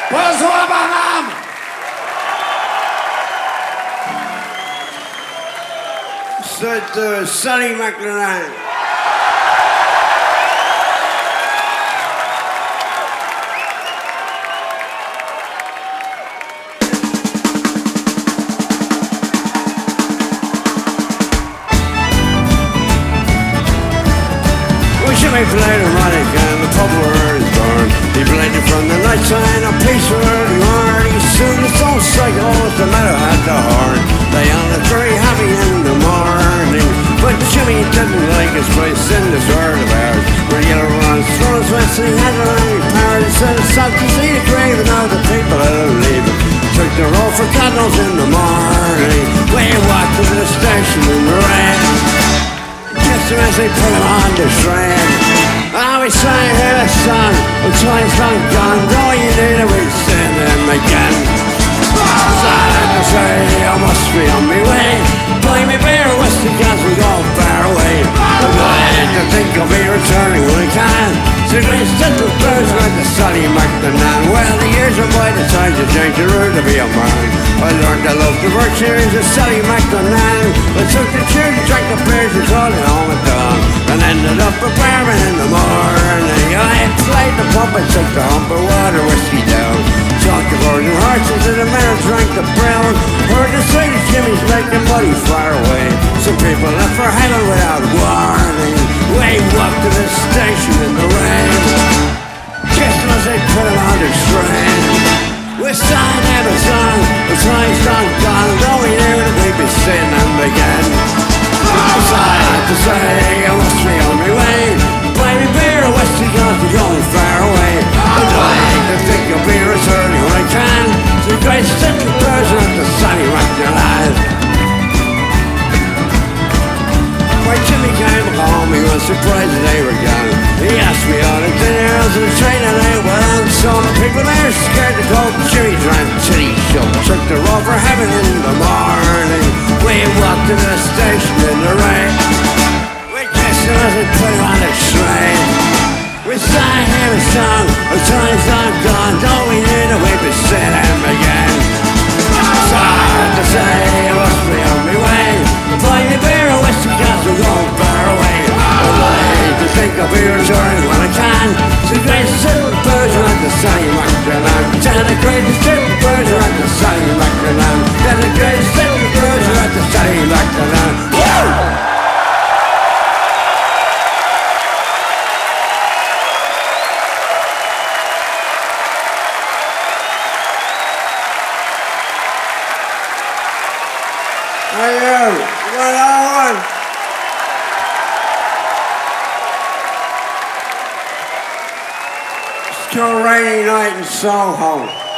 Posłabam! Said Sonny McLennan. Jimmy played harmonica and the pub where is born. He played it from the night sign of peace for early morning. He soon his own cycle with the meadow had the horn. They all looked very happy in the morning. But Jimmy didn't like his place in this world of ours, where yellow runs throws west and he had no power. He said it's sad to see the grave and all the people that'll leave him. Took the road for God knows in the morning. We walked to the station in the rain. Just as they put him on the train, we sang a song, the time's long gone. All you need we sing them again. Sad to say, I must be on my way. Buy me beer, whiskey, cause we go far away. I'm glad to think I'll be returning when I can. So great little birds like the Sonny McLennan. Well, the years went by, the time to change the road to be a man. I learned to love the virtues of Sonny McLennan. I took the church, drank the beers, and called it home at dawn. And ended up a barman in the morning. I played the pump and took the hump of water whiskey down. Talked about the horses and the men drank the brown. Heard the sight of Jimmy's making money far away. Some people left for heaven without warning. We walked to the station in the rain. Just as they put him on the train, we sang a song, the time's long gone. Though we knew that we'd be seeing them again. Sad to say, I must be on my way. Buy me beer, whiskey, cause we're going far away. I'd like to think I'll be returning when I can. To the great central person of the Sonny McLennan. When Jimmy came home, he was surprised that they were gone. He asked me all the dinners and the train and I went on. Some people there scared to go. Jimmy drank till he shook. Took the road for heaven in the morning. We walked to the station in the rain. We kissed him as we put him on the train. We sang him a song, the time's long gone. Though we knew that we'd be seeing him again. Sad to say, I must be on my way. Buy me beer or whiskey, cause we're going far away. I'd like to think I'll be returning when I can. To the greatest little birds are at the Sonny McLennan. To the greatest little birds are at the Sonny McLennan. To the greatest little birds are at the Sonny McLennan. Woo! Thank you. One on one. It's still a rainy night in Soho.